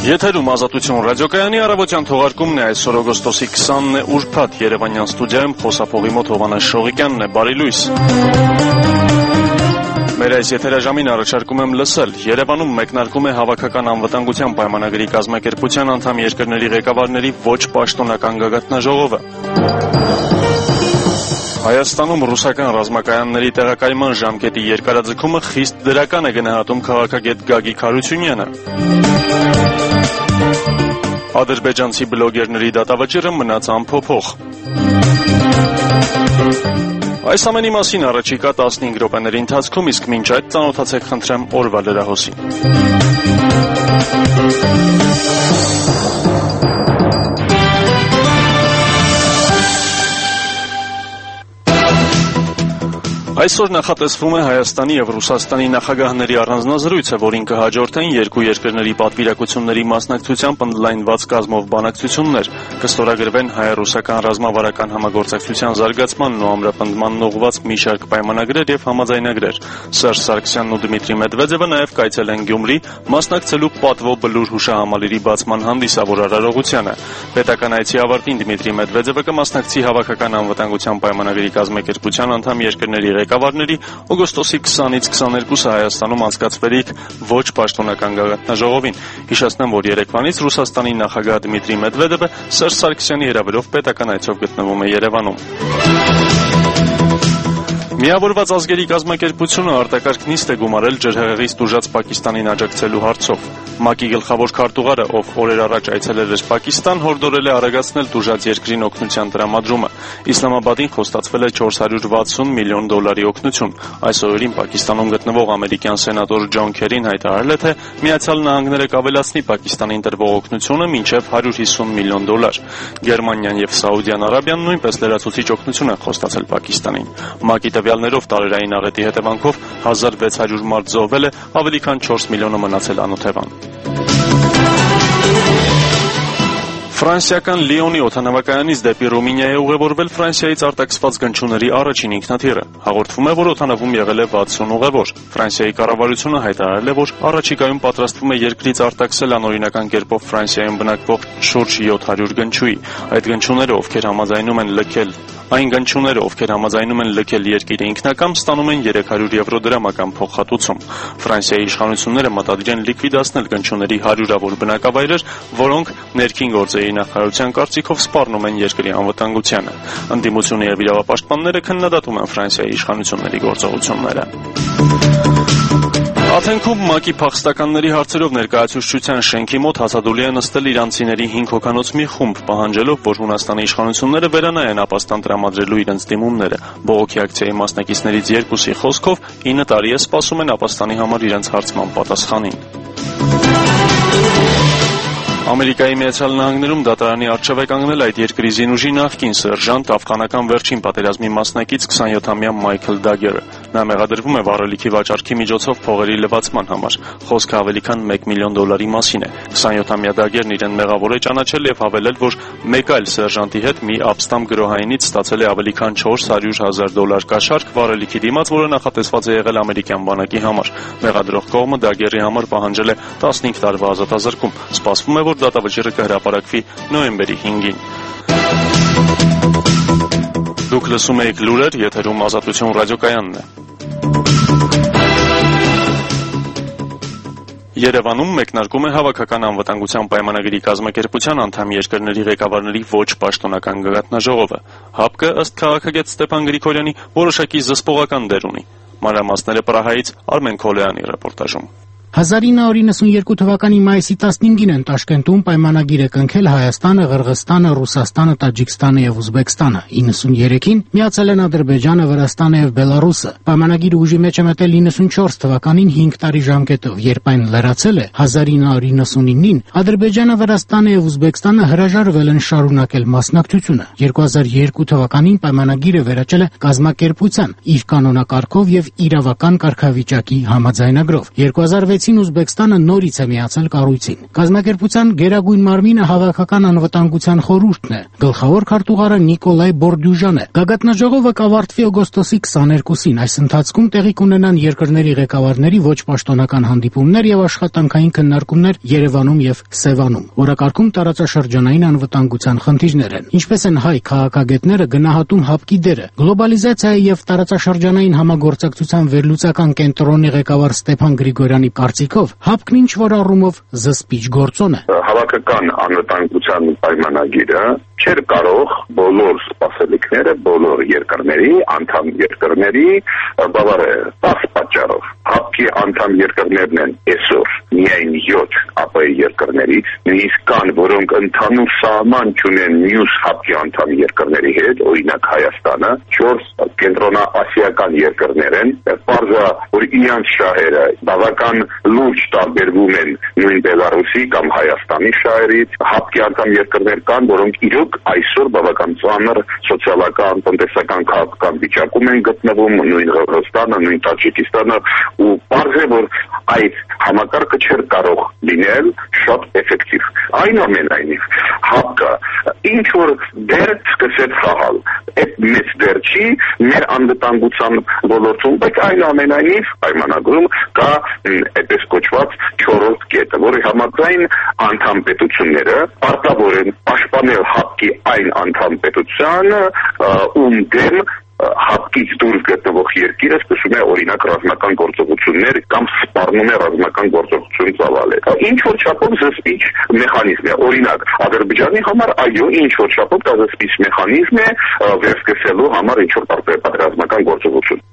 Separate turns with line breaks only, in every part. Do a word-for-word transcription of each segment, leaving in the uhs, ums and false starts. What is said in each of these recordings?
Եթերում Ազատություն ռադիոկայանի առավոտյան թողարկումն է այսօր օգոստոսի քսանն է ուրբաթ Երևանյան ստուդիայում խոսափողի մոտ Հովանես Շողիկյանն է, բարի լույս։ Մեր այս եթերաժամին առաջարկում եմ լսել. Երևանում մեկնարկում է հավաքական անվտանգության պայմանագրի կազմակերպության անդամ երկրների ղեկավարների ոչ պաշտոնական գագաթնաժողովը։ Հայաստանում ռուսական ռազմակայանների տեղակայման ժամկետի երկարաձգումը խիստ դրական է գնահատում քաղաքագետ Գագիկ Հարությունյանը։ Ադրբեջանցի բլոգերների դատավճիռը մնաց անփոփոխ։ Այս ամենի մասին առաջիկա տասնհինգ րոպեների ընթացքում, իսկ մինչ այդ ծանոթացեք խնդրեմ օրվա լրահոսին։ Այսօր նախատեսվում է Հայաստանի և Ռուսաստանի նախագահների առանձնազրույցը, որին կհաջորդեն երկու երկրների պատվիրակությունների մասնակցությամբ ընդլայնված կազմով բանակցություններ, կստորագրվեն հայ-ռուսական ռազմավարական համագործակցության զարգացմանն ու ամրապնդմանն ուղղված մի շարք պայմանագրեր և համաձայնագրեր։ Սերժ Սարգսյանն ու Դմիտրի Մեդվեդևը նաև կայցել են Գյումրի, մասնակցելու պատվո բլուր հուշահամալիրի բացման հանդիսավոր արարողությանը։ Պետական այցի ավարտին Դմիտրի Մեդվեդևը կմասնակցի հավաքական անվտանգության պայմանագրի կազմակերպության անդամ երկրների ղեկավարների օգոստոսի քսանից քսաներկուսը Հայաստանում անցկացվելիք ոչ պաշտոնական գագաթնաժողովին։ Հիշեցնեմ, որ երեկվանից Ռուսաստանի նախագահ Դմիտրի Մեդվեդևը Սերժ Սարգսյանի հրավերով պետական այցով գտնվում է Երևանում։ Միավորված ազգերի կազմակերպությունը արտակարգ նիստ է գումարել ջրհեղեղից տուժած Պակիստանին աջակցելու հարցով։ ՄԱԿ-ի գլխավոր քարտուղարը, ով օրեր առաջ այցելել էր Պակիստան, հորդորել է արագացնել տուժած երկրին օգնության տրամադրումը։ Իսլամաբադին խոստացվել է չորս հարյուր վաթսուն միլիոն դոլարի օգնություն։ Այս օրերին Պակիստանում գտնվող ամերիկյան սենատոր Ջոն Քերին հայտարարել է, թե Միացյալ Նահանգները կավելացնի Պակիստանին տրվող օգնությունը մինչև հարյուր հիսուն միլիոն դոլար։ Գերմանիան և Սաուդյան Արաբիան նույնպես լրացուցիչ օգնություն են խոստացել Պակիստանին։ ՄԱԿ-ի տվյալներով տարերային աղետի հետևանքով հազար վեց հարյուր մարդ զոհվել է, ավելի քան չորս միլիոնը մնացել անօթևան։ Ֆրանսիական Լիոնի օդանավակայանից դեպի Ռումինիա է ուղևորվել Ֆրանսիայից արտաքսված գնչուների առաջին ինքնաթիռը։ Հաղորդվում է, որ օդանավում եղել է վաթսուն ուղևոր։ Ֆրանսիայի կառավարությունը հայտարարել է, որ առաջիկայում պատրաստվում է երկրից արտաքսել անօրինական կերպով Ֆրանսիայում բնակվող շուրջ յոթ հարյուր գնչուի։ Այդ գնչուները, ովքեր համաձայնում են լքել Այն գնչուները, ովքեր համաձայնում են լքել երկիրը ինքնակամ, ստանում են երեք հարյուր եվրո դրամական փոխհատուցում։ Ֆրանսիայի իշխանությունները մտադիր են լիկվիդացնել գնչուների հարյուրավոր բնակավայրեր, որոնք ներքին գործերի նախարարության կարծիքով սպառնում են երկրի անվտանգությանը։ Ընդդիմությունը և իրավապաշտպանները քննադատում են Ֆրանսիայի իշխանությունների գործողությունները։ Աթենքում ՄԱԿ-ի փախստականների հարցերով ներկայացուցչության շենքի մոտ հացադուլի է նստել իրանցիների հինգ հոգանոց մի խումբ, պահանջելով, որ Հունաստանի իշխանությունները վերանայեն ապաստան տրամադրելու իրենց դիմումները։ Բողոքի ակցիայի մասնակիցներից երկուսի խոսքով ինը տարի է սպասում են ապաստանի համար իրենց հարցման պատասխանին։ Ամերիկայի Միացյալ Նահանգներում դատարանի առջև է կանգնել այդ երկրի զինուժի նախկին սերժանտ, աֆղանական վերջին պատերազմի մասնակից քսանյոթամյա Մայքլ Դագերը։ Նա մեղադրվում է վառելիքի վաճառքի միջոցով փողերի լվացման համար։ Խոսքը ավելի քան մեկ միլիոն դոլարի մասին է։ քսանյոթամյա Դագերն իրեն մեղավոր է ճանաչել և հավելել, որ մեկ այլ սերժանտի հետ մի ապստամբ գրոհայինից ստացել է ավելի քան չորս հարյուր հազար դոլար կաշառք վառելիքի դիմաց, որը նախատեսված է եղել ամերիկյան բանակի համար։ Մեղադրող կողմը Դագերի համար պահանջել է տասնհինգ տարվա ազատազրկում։ Սպասվում է, որ դատավճիռը կհրապարակվի նոյեմբերի հինգին։ Դուք լսում եք լուրեր, եթերում Ազատություն ռադիոկայանն է։ Երևանում մեկնարկում է հավաքական անվտանգության պայմանագրի կազմակերպության անդամ երկրների ղեկավարների ոչ պաշտոնական գագաթնաժողովը։ ՀԱՊԿ, ըստ քաղաքագետ Ստեփան Գրիգորյանի, որոշակի զսպողական դեր ունի։ Մանրամասները Պրահայից Արմեն Քոլոյանի ռեպորտաժում։
հազար ինը հարյուր նվսունյոթ թվականի մայիսի տասնհինգին են Տաշկենտում պայմանագիր է կնքել Հայաստանը, Ղրղստանը, Ռուսաստանը, Տաջիկստանը և Ուզբեկստանը։ իննսուններեքին միացել են Ադրբեջանը, Վրաստանը և Բելառուսը։ Պայմանագիրը ուժի մեջ է մտել իննսունչորս թվականին հինգ տարի ժամկետով, երբ այն լրացել է հազար ինը հարյուր նվսունինին, Ադրբեջանը, Վրաստանը և Ուզբեկստանը հրաժարվել են շարունակել մասնակցությունը։ երկու հազար երկու թվականին պայմանագիրը վերաճել է կազմակերպության իր կանոնակարգով և իրավական կարգավիճակի համաձայնագրով։ երկու հազար վեց հայցին Ուզբեկստանը նորից է միացել կառույցին։ Կազմակերպության գերագույն մարմինը Հավաքական անվտանգության խորհուրդն է։ Գլխավոր քարտուղարը Նիկոլայ Բորդյուժան է։ Գագաթնաժողովը կավարտվի օգոստոսի քսաներկուսին։ Այս ընթացքում տեղի կունենան երկրների ղեկավարների ոչ պաշտոնական հանդիպումներ եւ աշխատանքային քննարկումներ Երևանում եւ Սևանում։ Օրակարգում տարածաշրջանային անվտանգության խնդիրներ են։ Ինչպես են հայ քաղաքագետները գնահատում ՀԱՊԿ-ի դերը։ Գլոբալիզացիայի եւ տարածաշրջանային համագործակցության վերլուծական կենտրոնի ղեկավար Ստեփան Գրիգորյանի կարծիքով ՀԱՊԿ-ն ինչ որ առումով զսպիչ գործոն է։
Հավաքական անվտանգության պայմանագիրը չէր կարող բոլոր սպասելիքները բոլոր երկրների, անդամ երկրների բավարարել տաս պատճառով։ ՀԱՊԿ-ի անդամ երկրներն են այսօր միայն յոթ ԱՊ երկրներից, նույնիսկ կան, որոնք ընդհանուր սահման չունեն մյուս ՀԱՊԿ-ի անդամ երկրների հետ, օրինակ Հայաստանը, չորս կենտրոնաասիական երկրներ են, պարզա, որ իրենց շահերը բավական լուրջ տարբերվում են նույն Բելարուսի կամ Հայաստանի շահերից, ՀԱՊԿ-ի անդամ երկրներ կան, որոնք իրոք այսօր բավական ծանր սոցիալական, տնտեսական, քաղաքական վիճակում են գտնվում, նույն Ղրղստանը, նույն Տաջիկստանը, ու պարզ է, որ այդ համակարգը չէր կարող լինել շատ էֆեկտիվ։ Այնուամենայնիվ, ՀԱՊԿ-ը ինչ որ դեր սկսեց խաղալ, այդ մեծ դեր չի մեր անվտանգության ոլորտում, բայց այնուամենայնիվ պայմանագրում կա այդպես կոչված չորրորդ կետը, որի համաձայն անդամ պետությունները պարտավոր են պաշտպանել ՀԱՊԿ-ի այն անդամ պետությանը, ում դեմ ՀԱՊԿ-ից դուրս գտնվող երկիրը սկսում է օրինակ ռազմական գործողություններ կամ սպառնում է ռազմական գործողություն ծավալել։ Ինչ որ չափով զսպիչ մեխանիզմ է, օրինակ Ադրբեջանի համար այո, ինչ որ չափով դա զսպիչ մեխանիզմ է վերսկսելու համար ինչ որ պատերազմական գործողություն։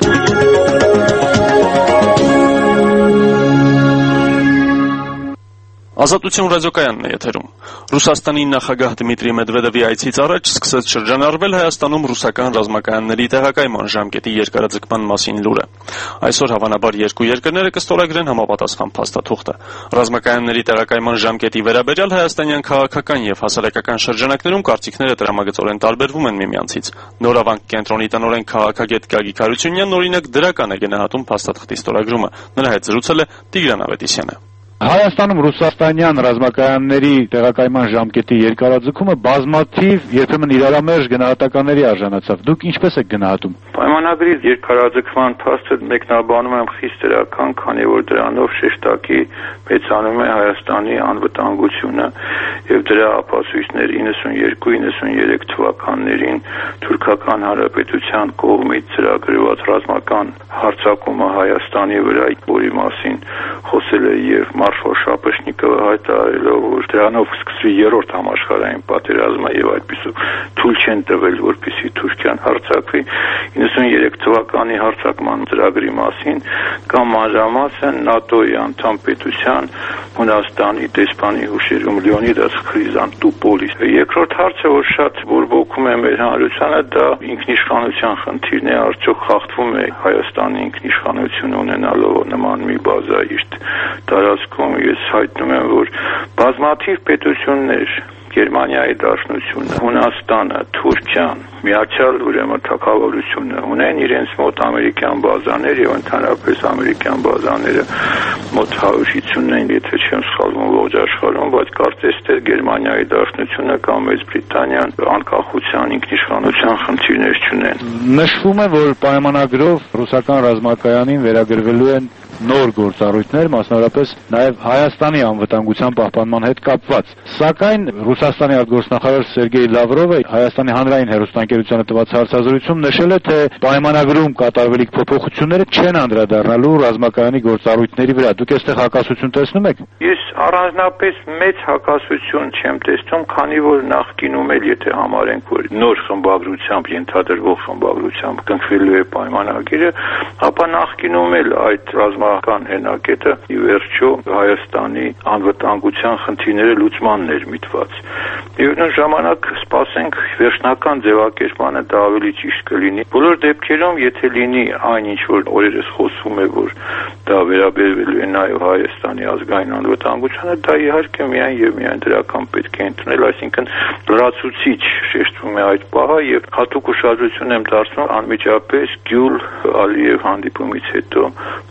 Ազատություն ռադիոկայանն է եթերում։ Ռուսաստանի նախագահ Դմիտրի Մեդվեդևի այցից առաջ սկսեց շրջանառվել Հայաստանում ռուսական ռազմակայանների տեղակայման ժամկետի երկարաձգման մասին լուրը։ Այսօր հավանաբար երկու երկրները կստորագրեն համապատասխան փաստաթուղթը։ Ռազմակայանների տեղակայման ժամկետի վերաբերյալ հայաստանյան քաղաքական եւ հասարակական շրջանակներում կարծիքները տրամագծորեն տարբերվում են միմյանցից։ Նորավանք կենտրոնի տնօրեն քաղաքագետ Գագիկ Հարությունյանն օրինակ դրական է գնահատում փաստաթղթի ստորագրումը։ Նրա հետ զրուցել է Տիգրան Ավետիսյանը։
Հայաստանում ռուսաստանյան ռազմակայանների տեղակայման ժամկետի երկարաձգումը բազմաթիվ երբեմն իրարամերժ գնահատականների արժանացավ։ Դուք ինչպես եք գնահատում։
Պայմանագրի երկարաձգման փաստը մեկնաբանում եմ խիստ դրական, քանի որ դրանով շեշտակի մեծանում է Հայաստանի անվտանգությունը եւ դրա ապացույցներ իննսունյերկու իննսունյերեք թվականներին թուրքական հանրապետության կողմից ծրագրված ռազմական հարձակումը Հայաստանի վրա, որի մասին խոսել է եւ Մարշալ Շապեշնիկովը հայտարարելով, որ դրանով սկսվի երրորդ համաշխարհային պատերազմը եւ այդպիսով թույլ չեն տվել, որպեսզի Թուրքիան հարձակվի։ իննսունյերեք թվականի հարձակման ծրագրի մասին կամ մանրամասն ՆԱՏՕ-ի անդամ պետության Հունաստանի դեսպանի հուշերում Լեոնիդաս Խրիզանտուպոլիս։ Երկրորդ հարցը, որ շատ բորբոքում է մեր հանրությանը, դա ինքնիշխանության խնդիրն է, արդյոք խախտվում է Հայաստանի ինքնիշխանություն ունենալով նման մի բազա իր տարածքում։ Ես հայտնում եմ, որ բազմաթիվ պետություններ, Գերմանիայի Դաշնությունը, Հունաստանը, Թուրքիան, Միացյալ ուրեմն թագավորությունը ունեն իրենց մոտ ամերիկյան բազաներ եւ ընդհանրապես ամերիկյան բազաները մոտ հարյուր հիսունն, եթե չեմ սխալվում, ողջ աշխարհում, բայց կարծես թե Գերմանիայի Դաշնությունը կամ Մեծ Բրիտանիան անկախության ինքնիշխանության խնդիրներ չունեն։
Նշվում է, որ պայմանագրով ռուսական ռազմակայանին վերագրվելու են նոր գործառույթներ, մասնավորապես նաև Հայաստանի անվտանգության պահպանման հետ կապված։ Սակայն Ռուսաստանի արտգործնախարար Սերգեյ Լավրովը Հայաստանի հանրային հեռուստաընկերությանը տված հարցազրույցում նշել է, թե պայմանագրում կատարվելիք փոփոխությունները չեն անդրադառնալու ռազմակայանի գործառույթների վրա։ Դուք այստեղ հակասություն տեսնում եք։
Ես առանձնապես մեծ հակասություն չեմ տեսնում, քանի որ նախկինում էլ եթե համարենք, որ նոր խմբագրությամբ ենթադրվող խմբագրությամբ կնքվելու է պայմանագիրը, ապա նախկինում էլ այդ ռազմական հենակետը ի վերջո Հայաստանի անվտանգության խնդիրները լուծմանն էր միտված։ Միևնույն ժամանակ սպասենք վերջնական ձևակերպմանը, դա ավելի ճիշտ կլինի։ Բոլոր դեպքերում, եթե լինի այն ինչ որ օրերս խոսվում է, որ դա վերաբերվելու է նաև Հայաստանի ազգային անվտանգությանը, դա իհարկե միայն եւ միայն դրական պետք է ընդունել, այսինքն լրացուցիչ շեշտվում է այդ պահը եւ հատուկ ուշադրություն եմ դարձնում անմիջապես Գյուլ Ալիև հանդիպումից հետո որտեղ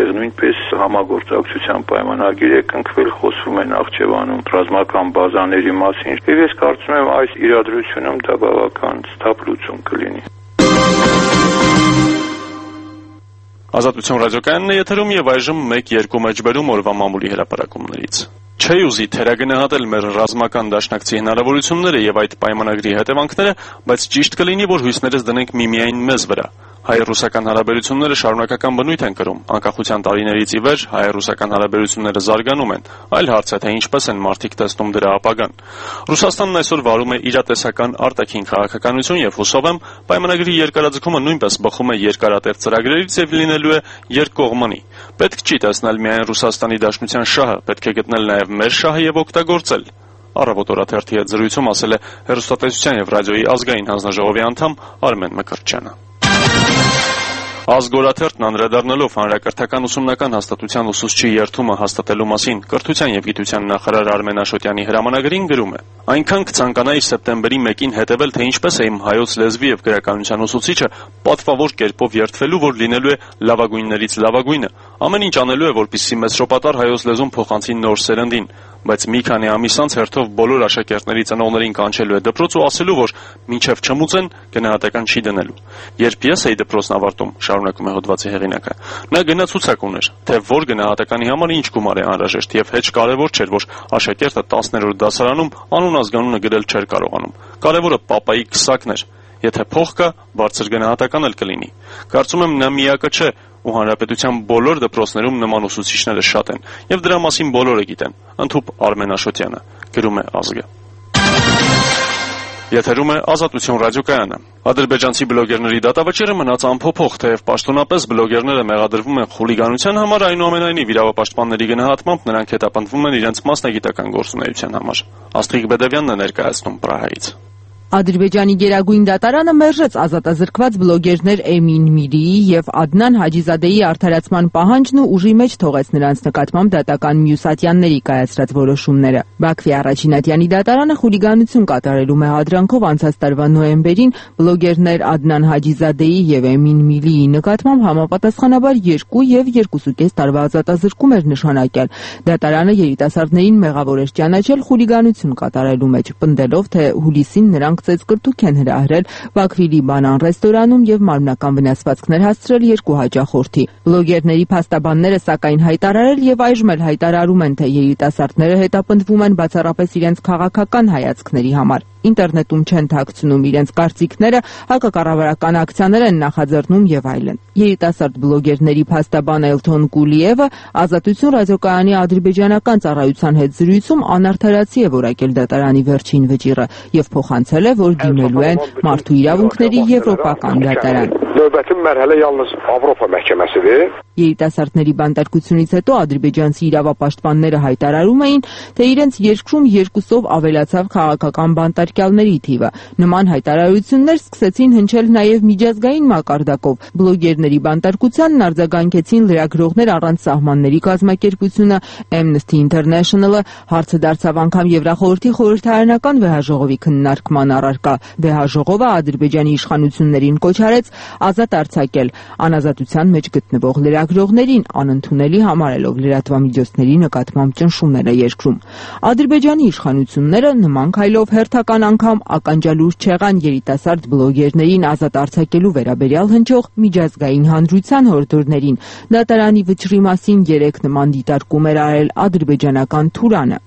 այստեղ նույնպես համագործակցության պայմանագիր է կնքվել, խոսվում է Նախճեվանում ռազմական բազաների մասին, եւ ես կարծում եմ այս իրադրությունում դա բավական ստապ լուծում կլինի։
Ազատություն ռադիոկայանն է եթերում եւ այժմ մեկ երկու մեջբերում օրվա մամուլի հրապարակումներից։ Չի ուզի թերագնահատել մեր ռազմական դաշնակցի հնարավորությունները եւ այդ պայմանագրի հետևանքները, բայց ճիշտ կլինի, որ հույսներս դնենք միմիայն մեզ վրա։ Հայ-ռուսական հարաբերությունները շարունակական բնույթ են կրում, անկախության տարիներից ի վեր հայ-ռուսական հարաբերությունները զարգանում են, այլ հարց է, թե ինչպես են մարդիկ տեսնում դրա ապագան։ Ռուսաստանն այսօր վարում է իրատեսական արտաքին քաղաքականություն եւ հուսով եմ պայմանագրի երկարաձգումը նույնպես բխում է երկարատև ծրագրերից եւ լինելու է երկկողմանի։ Պետք չի տեսնել միայն Ռուսաստանի Դաշնության շահը, պետք է գտնել նաեւ մեր շահը եւ օգտագործել։ Առավոտ օրաթերթի հետ զրույցում ասել է հեռուստատեսության եւ ռադիոյի ազգային հանձնաժողովի անդամ Արմեն Մկրտչյանը։ Ազգորաթերթն անդրադառնալով հանրակրթական ուսումնական հաստատության ուսուցչի երթումը հաստատելու մասին կրթության եւ գիտության նախարար Արմեն Աշոտյանի հրամանագրին գրում է. Այնքան կցանկանայի սեպտեմբերի մեկին հետևել, թե ինչպես է իմ հայոց լեզվի եւ գրականության ուսուցիչը պատվավոր կերպով երթվելու, որ լինելու է լավագույններից լավագույնը։ Ամեն ինչ անելու է, որպեսզի մեծրոպատար հայոց լեզուն փոխանցի նոր սերնդին, բայց մի քանի ամիս անց հերթով բոլոր աշակերտների ծնողներին կանչելու է դպրոց ու ասելու, որ մինչև չմուծեն գնահատական չի դնելու։ Երբ ես էի դպրոցն ավարտում, շարունակում է հոդվածի հեղինակը, նա գնացուցակ ուներ, թե որ գնահատականի համար ինչ գումար է անհրաժեշտ եւ հեչ կարեւոր չէր, որ աշակերտը տասներորդ դասարանում անուն ազգանունը գրել չէր կարողանում։ Կարևորը պապայի քսակն էր։ Եթե փող կա, բարձր գնահատական էլ կլինի։ Կարծում եմ նա միակը չէ, ու հանրապետության բոլոր դպրոցներում նման ուսուցիչները շատ են, եւ դրա մասին բոլորը գիտեն։ Ընդհուպ Արմեն Աշոտյանը, գրում է ազգը։ Եթերում է Ազատություն ռադիոկայանը։ Ադրբեջանցի բլոգերների դատավճիռը մնաց անփոփոխ, թեև պաշտոնապես բլոգերները մեղադրվում են խուլիգանության համար, այնուամենայնիվ իրավապաշտպանների գնահատմամբ նրանք հետապնդվում են իրենց մասնագիտական գործունեության համար։ Աստղիկ Բեդևյանն է ներկայացնում Պրահայից։
Ադրբեջանի գերագույն դատարանը մերժեց ազատազրկված բլոգերներ Էմին Միրիի եւ Ադնան Հաջիզադեի արդարացման պահանջն ու ուժի մեջ թողեց նրանց նկատմամբ դատական մյուսատյանների կայացրած որոշումները։ Բաքվի առաջինատյանի դատարանը խուլիգանություն կատարելու մեղադրանքով անցած տարվա նոյեմբերին բլոգերներ Ադնան Հաջիզադեի եւ Էմին Միրիի նկատմամբ համապատասխանաբար երկու եւ երկուսուկես տարվա ազատազրկում էր նշանակել։ Դատարանը երիտասարդներին մեղավոր էր ճանաչել խուլիգանություն կատարելու մեջ, պնդելով, թե հուլիսին նրանք ծեծկրտուք են հրահրել Բաքվի Լիբանան ռեստորանում եւ մարմնական վնասվածքներ հասցրել երկու հաճախորդի։ Բլոգերների փաստաբանները սակայն հայտարարել եւ այժմ էլ հայտարարում են, թե երիտասարդները հետապնդվում են բացառապես իրենց քաղաքական հայացքների համար։ Ինտերնետում չեն թաքցնում իրենց կարծիքները, հակակառավարական ակցիաներ են նախաձեռնում եւ այլն։ Երիտասարդ բլոգերների փաստաբան Էլթոն Կուլիևը Ազատություն ռադիոկայանի ադրբեջանական ծառայության հետ զրույցում անարդարացի է որակել դատարանի վերջին վճիռը եւ փոխանցել է, որ դիմելու են մարդու իրավունքների եվրոպական դատարան։
Növbəti mərhələ yalnız Avropa məhkəməsidir.
Երիտասարդների բանտարկությունից հետո ադրբեջանցի իրավապաշտպանները հայտարարում էին, թե իրենց երկրում երկուսով ավելացավ քաղաքական բանտարկյալների թիվը։ Նման հայտարարություններ սկսեցին հնչել նաև միջազգային մակարդակով։ Բլոգերների բանտարկությանն արձագանքեցին լրագրողներ առանց սահմանների կազմակերպությունը, Amnesty International-ը, հարցը դարձավ անգամ Եվրախորհրդի խորհրդարանական վեհաժողովի քննարկման առարկա։ Վեհաժողովը Ադրբեջանի իշխանություններին կոչ արեց ազատ արձակել անազատության մեջ գտնվող լրագրողներին, անընդունելի համարելով լրատվամիջոցների նկատմամբ ճնշումները երկրում։ Ադրբեջանի իշխանությունները նման քայլով հերթական անգամ ականջալուր չեղան երիտասարդ բլոգերներին ազատ արձակելու վերաբերյալ հնչող միջազգային հանրության հորդորներին։ Դատարանի վճռի մասին երեք նման դիտարկում էր արել ադրբեջանական Թուրանը։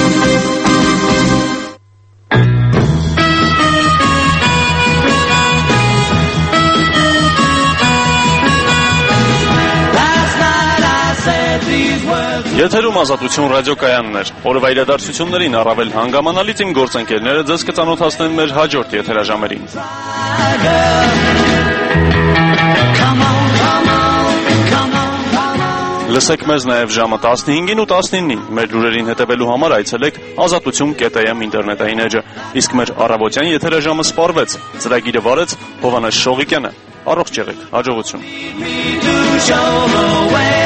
Եթերում Ազատություն ռադիոկայանն էր։ Օրվա իրադարձություններին առավել հանգամանալից իմ գործընկերները ձեզ կծանոթացնեն մեր հաջորդ եթերաժամերին։ Լսեք մեզ նաև ժամը տասնհինգին ու տասնինին։ Մեր լուրերին հետևելու համար այցելեք ազատություն կետ am ինտերնետային էջը։ Իսկ մեր առավոտյան եթերաժամը սպառվեց։ Ծրագիրը վարեց Հովհաննես Շողիկյանը։ Առողջ եղեք, հաջողություն։